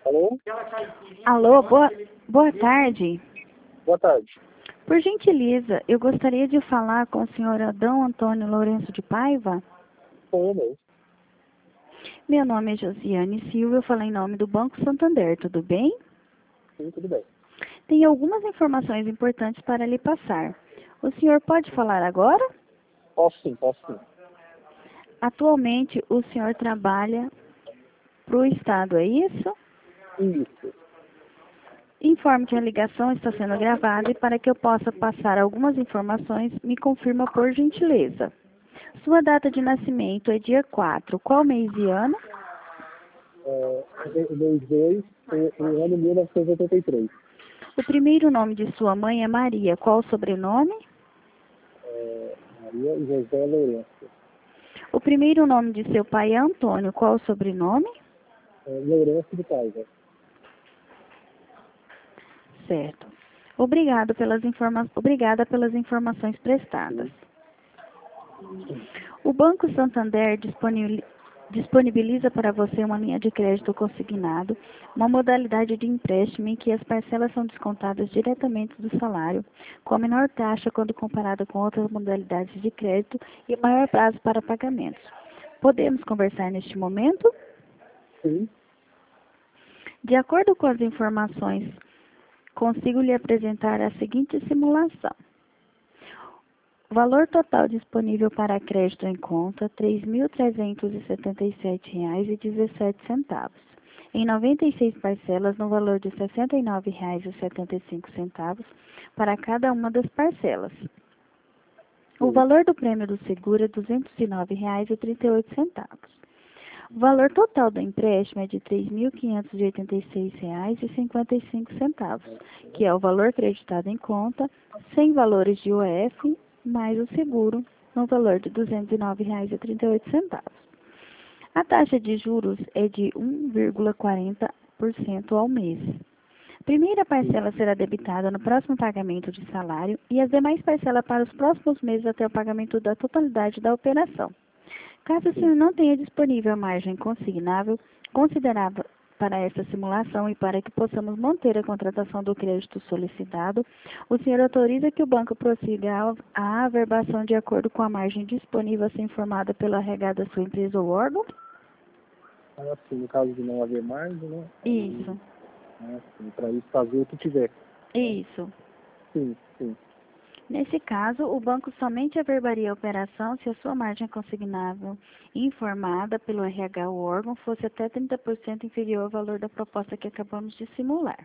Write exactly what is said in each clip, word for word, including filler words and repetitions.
Alô? Alô, boa, boa tarde. Boa tarde. Por gentileza, eu gostaria de falar com o senhor Adão Antônio Lourenço de Paiva. Sou eu mesmo. Meu nome é Josiane Silva, eu falo em nome do Banco Santander, tudo bem? Sim, tudo bem. Tenho algumas informações importantes para lhe passar. O senhor pode falar agora? Posso sim, posso sim. Atualmente, o senhor trabalha para o Estado, é isso? Isso. Informe que a ligação está sendo gravada e para que eu possa passar algumas informações, me confirma por gentileza. Sua data de nascimento é dia quatro. Qual mês e ano? É, mês dois, o ano mil novecentos e oitenta e três. O primeiro nome de sua mãe é Maria. Qual o sobrenome? É, Maria José Lourenço. O primeiro nome de seu pai é Antônio. Qual o sobrenome? É, Lourenço de Paiva. Certo. Obrigado pelas informa... Obrigada pelas informações prestadas. O Banco Santander disponibili- disponibiliza para você uma linha de crédito consignado, uma modalidade de empréstimo em que as parcelas são descontadas diretamente do salário, com a menor taxa quando comparada com outras modalidades de crédito e maior prazo para pagamentos. Podemos conversar neste momento? Sim. De acordo com as informações, consigo lhe apresentar a seguinte simulação. O valor total disponível para crédito em conta, três mil trezentos e setenta e sete reais e dezessete centavos. Em noventa e seis parcelas no valor de sessenta e nove reais e setenta e cinco centavos para cada uma das parcelas. O valor do prêmio do seguro é duzentos e nove reais e trinta e oito centavos. O valor total do empréstimo é de três mil quinhentos e oitenta e seis reais e cinquenta e cinco centavos, que é o valor creditado em conta, sem valores de U F, mais o seguro, no valor de duzentos e nove reais e trinta e oito centavos. A taxa de juros é de um vírgula quarenta por cento ao mês. A primeira parcela será debitada no próximo pagamento de salário e as demais parcelas para os próximos meses até o pagamento da totalidade da operação. Caso o senhor não tenha disponível a margem consignável considerável para essa simulação e para que possamos manter a contratação do crédito solicitado, o senhor autoriza que o banco prossiga a averbação de acordo com a margem disponível a ser informada pela R H da sua empresa ou órgão? Assim, no caso de não haver margem, né? Isso. Assim, para isso fazer o que tiver. Isso. Sim, sim. Nesse caso, o banco somente averbaria a operação se a sua margem consignável informada pelo R H ou órgão fosse até trinta por cento inferior ao valor da proposta que acabamos de simular.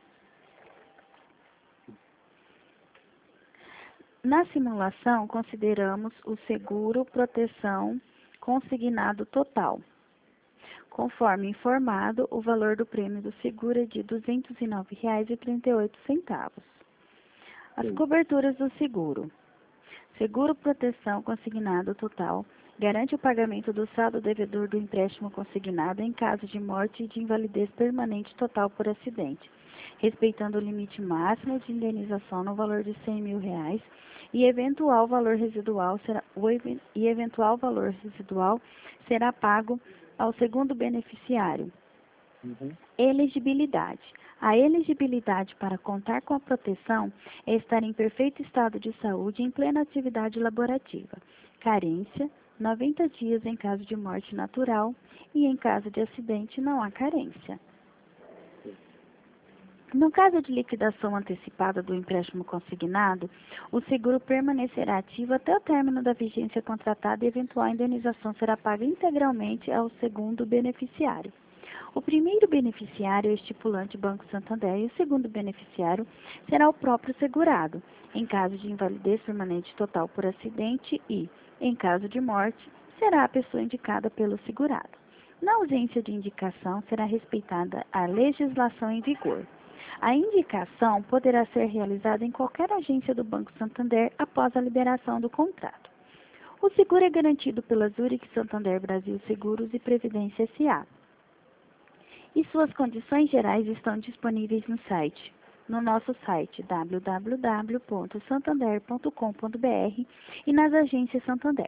Na simulação, consideramos o seguro proteção consignado total. Conforme informado, o valor do prêmio do seguro é de duzentos e nove reais e trinta e oito centavos. As coberturas do seguro. Seguro proteção consignado total garante o pagamento do saldo devedor do empréstimo consignado em caso de morte e de invalidez permanente total por acidente, respeitando o limite máximo de indenização no valor de cem mil reais e eventual valor residual será, o, e eventual valor residual será pago ao segundo beneficiário. Uhum. Elegibilidade. A elegibilidade para contar com a proteção é estar em perfeito estado de saúde e em plena atividade laborativa. Carência, noventa dias em caso de morte natural e em caso de acidente não há carência. No caso de liquidação antecipada do empréstimo consignado, o seguro permanecerá ativo até o término da vigência contratada e eventual indenização será paga integralmente ao segundo beneficiário. O primeiro beneficiário é o estipulante Banco Santander e o segundo beneficiário será o próprio segurado, em caso de invalidez permanente total por acidente e, em caso de morte, será a pessoa indicada pelo segurado. Na ausência de indicação, será respeitada a legislação em vigor. A indicação poderá ser realizada em qualquer agência do Banco Santander após a liberação do contrato. O seguro é garantido pela Zurich Santander Brasil Seguros e Previdência S A E suas condições gerais estão disponíveis no site, no nosso site w w w ponto santander ponto com ponto b r e nas agências Santander.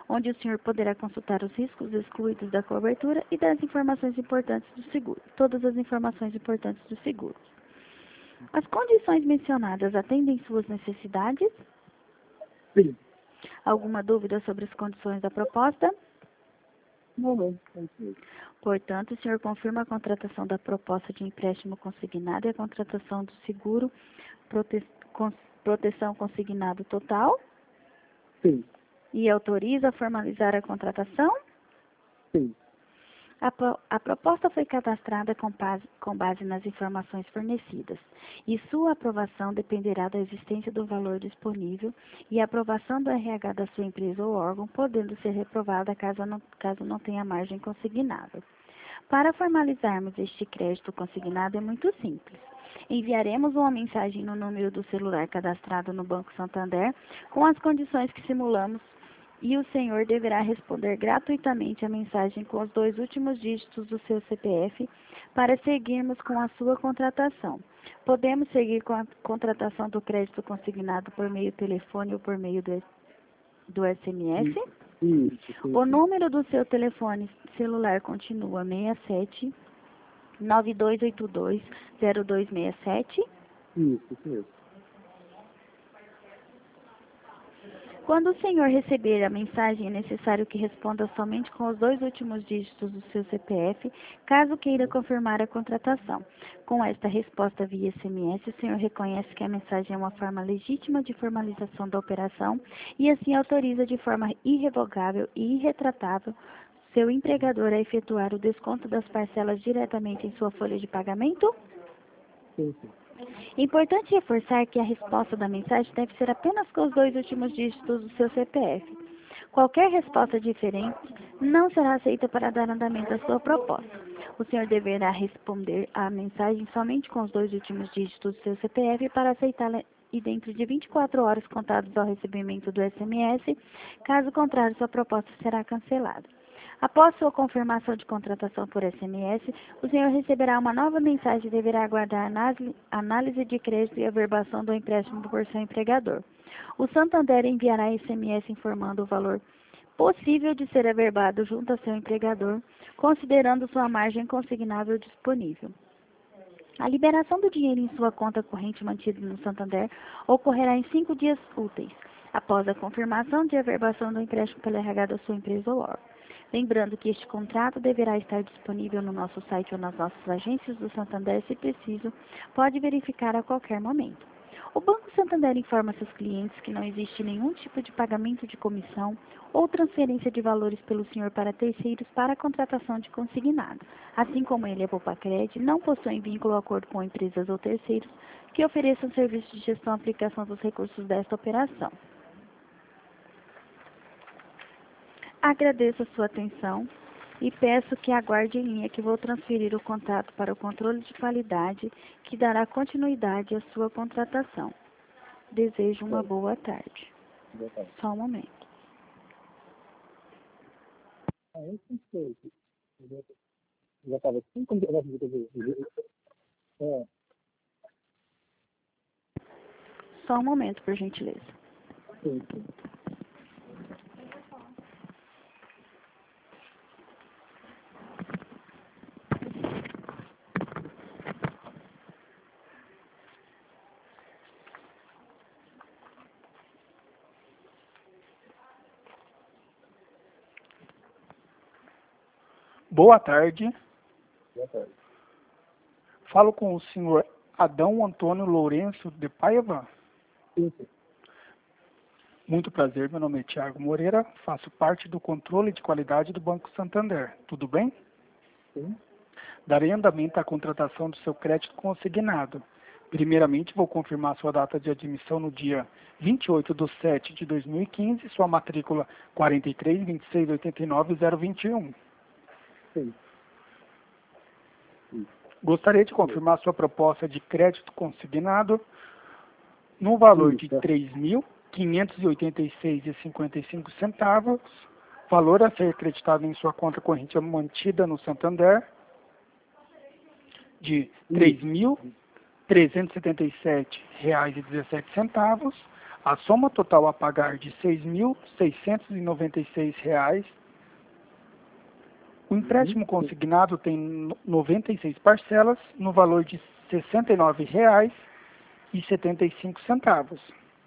onde o senhor poderá consultar os riscos excluídos da cobertura e das informações importantes do seguro, todas as informações importantes do seguro. As condições mencionadas atendem suas necessidades? Sim. Alguma dúvida sobre as condições da proposta? Não, não. É isso mesmo. Portanto, o senhor confirma a contratação da proposta de empréstimo consignado e a contratação do seguro prote con proteção consignado total? Sim. E autoriza a formalizar a contratação? Sim. A, pro a proposta foi cadastrada com base, com base nas informações fornecidas, e sua aprovação dependerá da existência do valor disponível e a aprovação do R H da sua empresa ou órgão, podendo ser reprovada caso não, caso não tenha margem consignável. Para formalizarmos este crédito consignado é muito simples. Enviaremos uma mensagem no número do celular cadastrado no Banco Santander com as condições que simulamos e o senhor deverá responder gratuitamente a mensagem com os dois últimos dígitos do seu C P F para seguirmos com a sua contratação. Podemos seguir com a contratação do crédito consignado por meio telefone ou por meio do, do S M S? Isso, sim, O sim. número do seu telefone celular continua seis sete, nove dois oito dois, zero dois seis sete? Isso, isso mesmo. Quando o senhor receber a mensagem, é necessário que responda somente com os dois últimos dígitos do seu C P F, caso queira confirmar a contratação. Com esta resposta via S M S, o senhor reconhece que a mensagem é uma forma legítima de formalização da operação e assim autoriza de forma irrevogável e irretratável seu empregador a efetuar o desconto das parcelas diretamente em sua folha de pagamento? Sim, sim. Importante reforçar que a resposta da mensagem deve ser apenas com os dois últimos dígitos do seu C P F. Qualquer resposta diferente não será aceita para dar andamento à sua proposta. O senhor deverá responder à mensagem somente com os dois últimos dígitos do seu C P F para aceitá-la e dentro de vinte e quatro horas contadas ao recebimento do S M S, caso contrário, sua proposta será cancelada. Após sua confirmação de contratação por S M S, o senhor receberá uma nova mensagem e deverá aguardar a análise de crédito e averbação do empréstimo por seu empregador. O Santander enviará S M S informando o valor possível de ser averbado junto a seu empregador, considerando sua margem consignável disponível. A liberação do dinheiro em sua conta corrente mantida no Santander ocorrerá em cinco dias úteis, após a confirmação de averbação do empréstimo pelo R H da sua empresa ou órgão. Lembrando que este contrato deverá estar disponível no nosso site ou nas nossas agências do Santander, se preciso, pode verificar a qualquer momento. O Banco Santander informa seus clientes que não existe nenhum tipo de pagamento de comissão ou transferência de valores pelo senhor para terceiros para a contratação de consignado. Assim como ele, a Popacred, não possuem vínculo ou acordo com empresas ou terceiros que ofereçam serviços de gestão e aplicação dos recursos desta operação. Agradeço a sua atenção e peço que aguarde em linha que vou transferir o contato para o controle de qualidade que dará continuidade à sua contratação. Desejo uma boa tarde. Boa tarde. Só um momento. Ah, eu não sei. Eu já estava assim, como eu gosto de ver. É, Só um momento, por gentileza. sim, sim. Boa tarde. Boa tarde. Falo com o senhor Adão Antônio Lourenço de Paiva. Sim, sim. Muito prazer, meu nome é Tiago Moreira, faço parte do controle de qualidade do Banco Santander. Tudo bem? Sim. Darei andamento à contratação do seu crédito consignado. Primeiramente, vou confirmar sua data de admissão no dia vinte e oito de sete de dois mil e quinze, sua matrícula quatro três, vinte e seis, oitenta e nove, zero vinte e um. Sim. Sim. Gostaria de confirmar sua proposta de crédito consignado no valor de Isso. três mil quinhentos e oitenta e seis reais e cinquenta e cinco centavos, valor a ser acreditado em sua conta corrente mantida no Santander, de três mil trezentos e setenta e sete reais e dezessete centavos, A soma total a pagar de seis mil seiscentos e noventa e seis reais. O empréstimo consignado tem noventa e seis parcelas no valor de sessenta e nove reais e setenta e cinco centavos.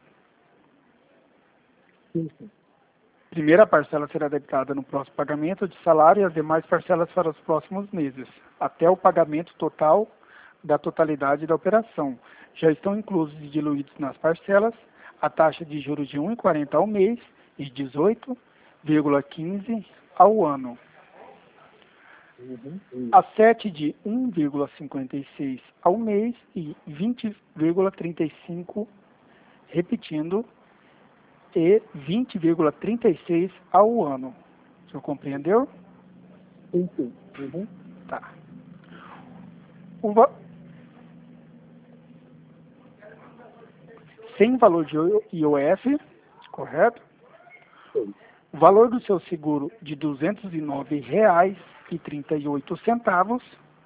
Sim, sim. Primeira parcela será debitada no próximo pagamento de salário e as demais parcelas para os próximos meses, até o pagamento total da totalidade da operação. Já estão inclusos e diluídos nas parcelas a taxa de juros de um vírgula quarenta ao mês e dezoito vírgula quinze ao ano. Uhum. Isso. A sete de um vírgula cinquenta e seis ao mês e vinte vírgula trinta e cinco, repetindo, e vinte vírgula trinta e seis ao ano. O senhor compreendeu? Sim, sim. Uhum. Tá. O va... Sem valor de I O F, correto? Sim. O valor do seu seguro de duzentos e nove reais e trinta e oito centavos.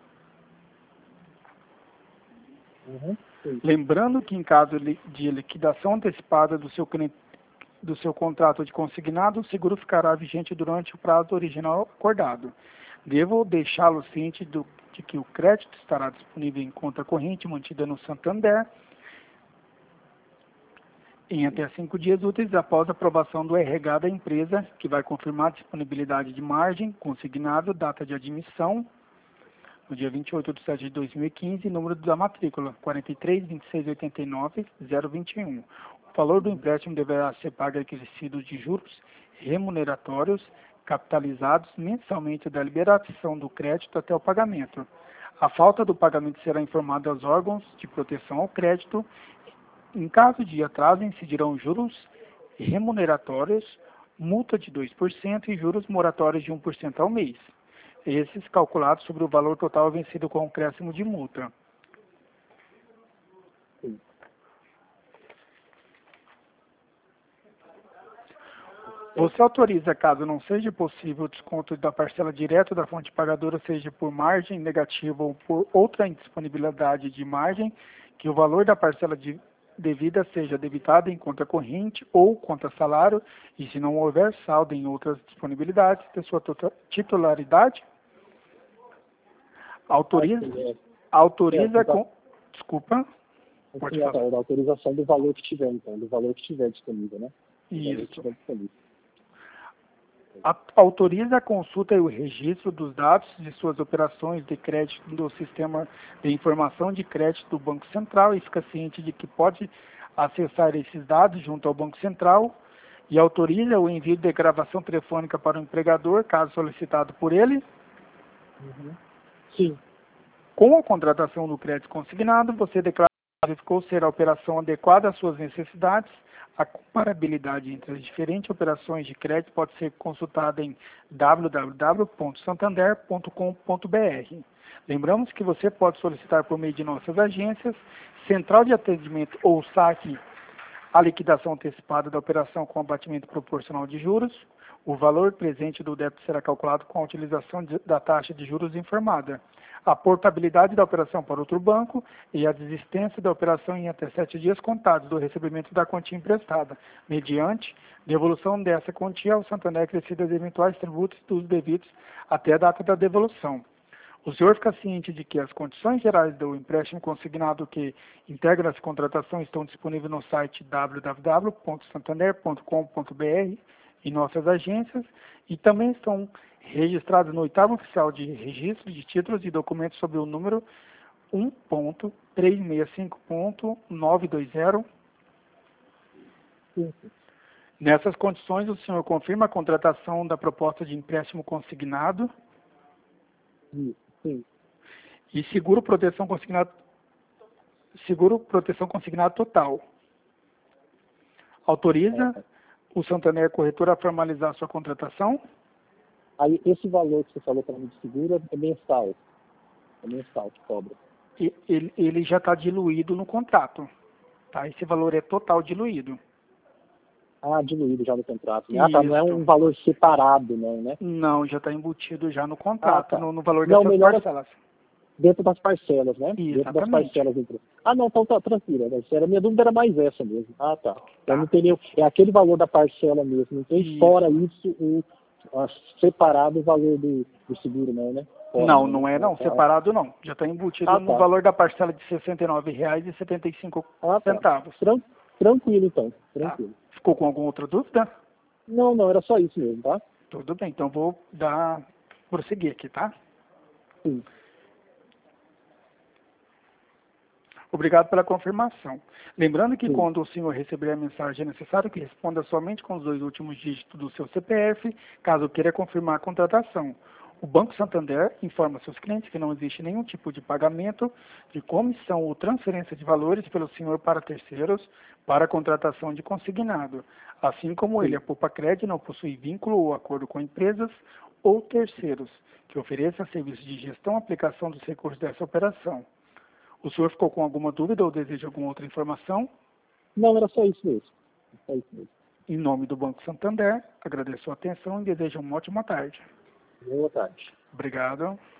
Uhum. Sim. Lembrando que em caso de liquidação antecipada do seu, do seu contrato de consignado, o seguro ficará vigente durante o prazo original acordado. Devo deixá-lo ciente do, de que o crédito estará disponível em conta corrente mantida no Santander em até cinco dias úteis após a aprovação do R H da empresa, que vai confirmar a disponibilidade de margem, consignado, data de admissão, no dia vinte e oito de setembro de dois mil e quinze, número da matrícula quatro três, dois seis oito nove, zero vinte e um. O valor do empréstimo deverá ser pago acrescido de juros remuneratórios capitalizados mensalmente da liberação do crédito até o pagamento. A falta do pagamento será informada aos órgãos de proteção ao crédito. Em caso de atraso, incidirão juros remuneratórios, multa de dois por cento e juros moratórios de um por cento ao mês. Esses calculados sobre o valor total vencido com acréscimo de multa. Sim. Você autoriza, caso não seja possível o desconto da parcela direta da fonte pagadora, seja por margem negativa ou por outra indisponibilidade de margem, que o valor da parcela de devida seja debitada em conta corrente ou conta salário, e se não houver saldo em outras disponibilidades de sua titularidade, autoriza, É, autoriza é, com... Desculpa. Pode assim, a, falar. a autorização do valor que tiver, então, do valor que tiver disponível, né? Do valor que Isso. tiver disponível. A- Autoriza a consulta e o registro dos dados de suas operações de crédito do sistema de informação de crédito do Banco Central e fica ciente de que pode acessar esses dados junto ao Banco Central e autoriza o envio de gravação telefônica para o empregador, caso solicitado por ele. Uhum. Sim. Com a contratação do crédito consignado, você declara que verificou ser a operação adequada às suas necessidades. A comparabilidade entre as diferentes operações de crédito pode ser consultada em w w w ponto santander ponto com ponto b r. Lembramos que você pode solicitar por meio de nossas agências, central de atendimento ou saque, a liquidação antecipada da operação com abatimento proporcional de juros. O valor presente do débito será calculado com a utilização de, da taxa de juros informada. A portabilidade da operação para outro banco e a desistência da operação em até sete dias contados do recebimento da quantia emprestada, mediante devolução dessa quantia ao Santander acrescidas eventuais tributos dos devidos até a data da devolução. O senhor fica ciente de que as condições gerais do empréstimo consignado que integra essa contratação estão disponíveis no site w w w ponto santander ponto com ponto b r e nossas agências, e também estão registrados no oitavo oficial de registro de títulos e documentos sob o número um ponto trezentos e sessenta e cinco ponto novecentos e vinte. Sim, sim. Nessas condições, o senhor confirma a contratação da proposta de empréstimo consignado Isso. Sim. e seguro proteção consignado, seguro proteção consignado total. Autoriza É. o Santander Corretora a formalizar sua contratação? Aí, esse valor que você falou para mim de seguro é mensal. É mensal que cobra. E- Ele, ele já está diluído no contrato. Tá? Esse valor é total diluído. Ah, diluído já no contrato. Né? Ah, tá. Não é Isso. um valor separado, não, né? Não, já está embutido já no contrato, Ah, tá. no, no valor Não, dessas melhor- parcelas. dentro das parcelas, né? Dentro das Exatamente. parcelas. Entre... Ah, não, então tá tranquilo. Né? Era, minha dúvida era mais essa mesmo. Ah, tá. Tá. Então não tem nenhum, é aquele valor da parcela mesmo. Não tem Isso. fora isso o a, separado o valor do, do seguro, não, né? Fora, Não, né? não é não. Ah, Separado não. Já está embutido ah, no tá. valor da parcela de sessenta e nove reais e setenta e cinco Ah, tá. centavos. Tran, tranquilo, então. Tá. Tranquilo. Ficou com alguma outra dúvida? Não, não, era só isso mesmo, tá? Tudo bem, então vou dar prosseguir aqui, tá? Sim. Obrigado pela confirmação. Lembrando que Sim. quando o senhor receber a mensagem, é necessário que responda somente com os dois últimos dígitos do seu C P F, caso queira confirmar a contratação. O Banco Santander informa seus clientes que não existe nenhum tipo de pagamento de comissão ou transferência de valores pelo senhor para terceiros para a contratação de consignado. Assim como Sim. ele, a Poupa Cred não possui vínculo ou acordo com empresas ou terceiros que ofereçam serviços de gestão e aplicação dos recursos dessa operação. O senhor ficou com alguma dúvida ou deseja alguma outra informação? Não, era só isso mesmo. Só isso mesmo. Em nome do Banco Santander, agradeço a atenção e desejo uma ótima tarde. Boa tarde. Obrigado.